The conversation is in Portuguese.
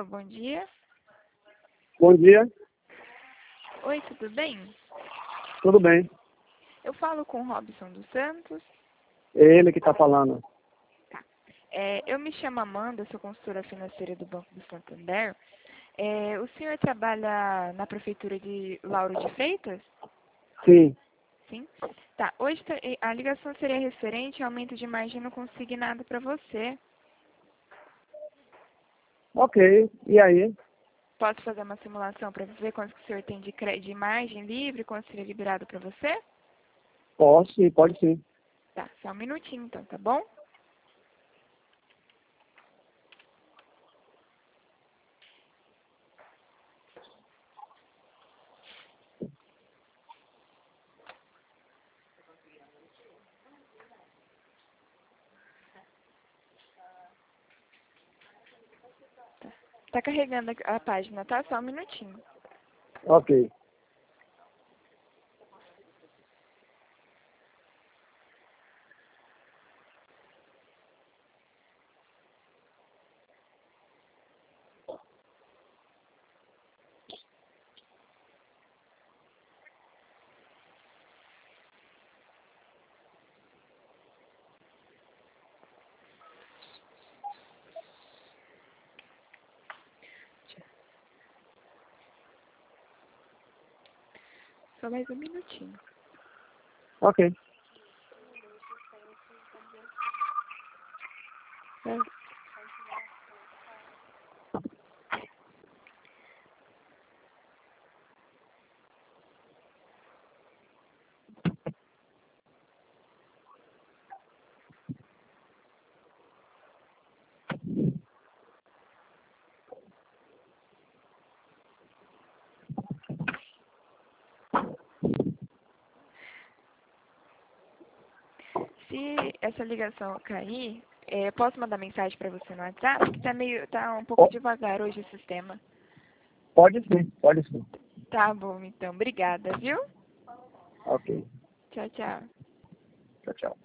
bom dia. Bom dia, Oi, tudo bem? tudo bem? Eu falo com o Robson dos Santos. É ele que está falando. Tá. Eu me chamo Amanda, sou consultora financeira do Banco do Santander. O senhor trabalha na prefeitura de Lauro de Freitas? Sim, Sim? Tá. Hoje a ligação seria referente ao aumento de margem no consignado para você. ok. E aí? Posso fazer uma simulação para ver quanto que o senhor tem de margem livre, quanto seria liberado para você? Posso sim, pode sim. Tá, só um minutinho então, tá bom? Tá carregando a página, tá? Só um minutinho. Ok. Só mais um minutinho. Ok. Tá? Se essa ligação cair, posso mandar mensagem para você no WhatsApp? Que tá um pouco Po- devagar hoje o sistema. Pode sim, pode sim. Tá bom, então. Obrigada, viu? Ok. Tchau, tchau. Tchau, tchau.